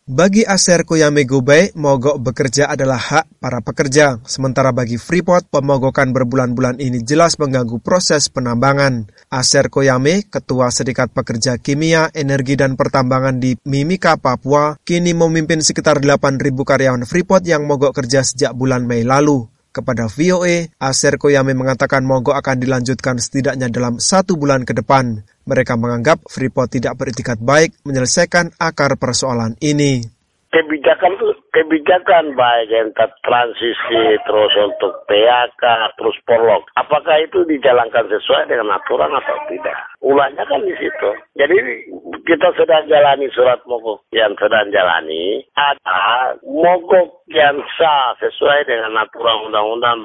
Bagi Aser Koyame Gobay, mogok bekerja adalah hak para pekerja. Sementara bagi Freeport, pemogokan berbulan-bulan ini jelas mengganggu proses penambangan. Aser Koyame, Ketua Serikat Pekerja Kimia, Energi dan Pertambangan di Mimika, Papua, kini memimpin sekitar 8.000 karyawan Freeport yang mogok kerja sejak bulan Mei lalu. Kepada VOA, Aser Koyame mengatakan mogok akan dilanjutkan setidaknya dalam 1 bulan ke depan. Mereka menganggap Freeport tidak beretikat baik menyelesaikan akar persoalan ini. Kebijakan baik yang transisi terus untuk PHK, terus polok. Apakah itu dijalankan sesuai dengan aturan atau tidak? Ulahnya kan di situ. Jadi kita sedang jalani surat mogok yang sedang jalani. Ada mogok yang sah sesuai dengan aturan undang-undang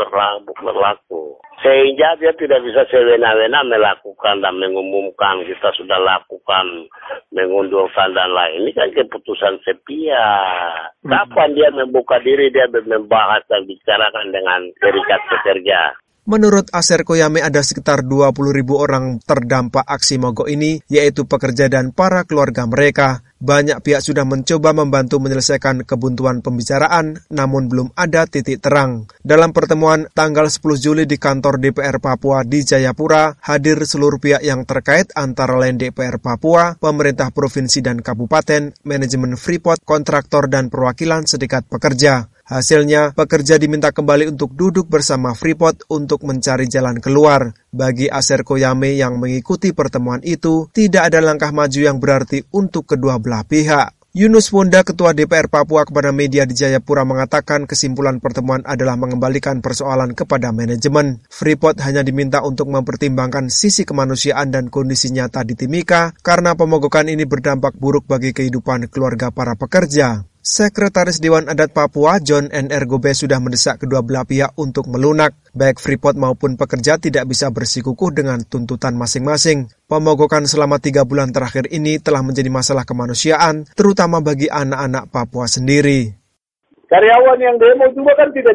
berlaku. Sehingga dia tidak bisa sewena-wena melakukan dan mengumumkan kita sudah lakukan, mengundurkan dan lain. Ini kan keputusan sepihak. Kapan dia membuka diri, dia membahas dan bicarakan dengan serikat pekerja. Menurut Aser Koyame ada sekitar 20.000 orang terdampak aksi mogok ini, yaitu pekerja dan para keluarga mereka. Banyak pihak sudah mencoba membantu menyelesaikan kebuntuan pembicaraan, namun belum ada titik terang. Dalam pertemuan tanggal 10 Juli di kantor DPR Papua di Jayapura, hadir seluruh pihak yang terkait antara lain DPR Papua, pemerintah provinsi dan kabupaten, manajemen Freeport, kontraktor dan perwakilan serikat pekerja. Hasilnya, pekerja diminta kembali untuk duduk bersama Freeport untuk mencari jalan keluar. Bagi Aser Koyame yang mengikuti pertemuan itu, tidak ada langkah maju yang berarti untuk kedua belah pihak. Yunus Wonda, Ketua DPR Papua kepada media di Jayapura mengatakan kesimpulan pertemuan adalah mengembalikan persoalan kepada manajemen. Freeport hanya diminta untuk mempertimbangkan sisi kemanusiaan dan kondisi nyata di Timika karena pemogokan ini berdampak buruk bagi kehidupan keluarga para pekerja. Sekretaris Dewan Adat Papua, John N.R. Gobay sudah mendesak kedua belah pihak untuk melunak. Baik Freeport maupun pekerja tidak bisa bersikukuh dengan tuntutan masing-masing. Pemogokan selama 3 bulan terakhir ini telah menjadi masalah kemanusiaan, terutama bagi anak-anak Papua sendiri. Karyawan yang demo juga kan tidak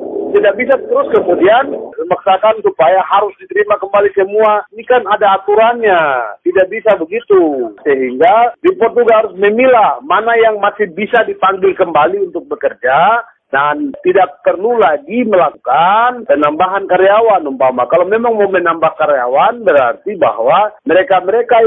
bisa terus kemudian memaksakan supaya harus diterima kembali semua. Ini kan ada aturannya, tidak bisa begitu. Sehingga Freeport juga harus memilah mana yang masih bisa dipanggil kembali untuk bekerja dan tidak perlu lagi melakukan penambahan karyawan umpama. Kalau memang mau menambah karyawan berarti bahwa mereka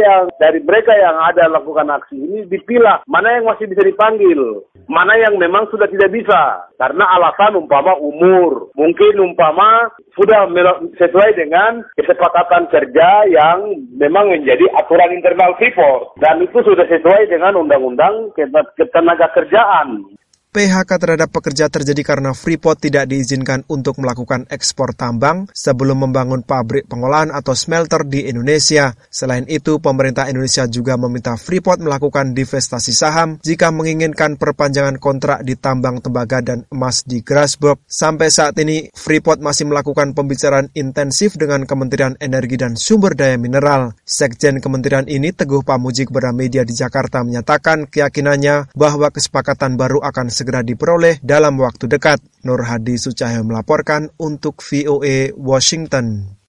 yang ada lakukan aksi ini dipilah mana yang masih bisa dipanggil, mana yang memang sudah tidak bisa karena alasan umpama umur, mungkin umpama sudah sesuai dengan kesepakatan kerja yang memang menjadi aturan internal Freeport dan itu sudah sesuai dengan undang-undang ketenaga kerjaan. PHK terhadap pekerja terjadi karena Freeport tidak diizinkan untuk melakukan ekspor tambang sebelum membangun pabrik pengolahan atau smelter di Indonesia. Selain itu, pemerintah Indonesia juga meminta Freeport melakukan divestasi saham jika menginginkan perpanjangan kontrak di tambang tembaga dan emas di Grasberg. Sampai saat ini, Freeport masih melakukan pembicaraan intensif dengan Kementerian Energi dan Sumber Daya Mineral. Sekjen Kementerian ini, Teguh Pamuji kepada media di Jakarta menyatakan keyakinannya bahwa kesepakatan baru akan segera diperoleh dalam waktu dekat. Nur Hadi Sucahyo melaporkan untuk VOA Washington.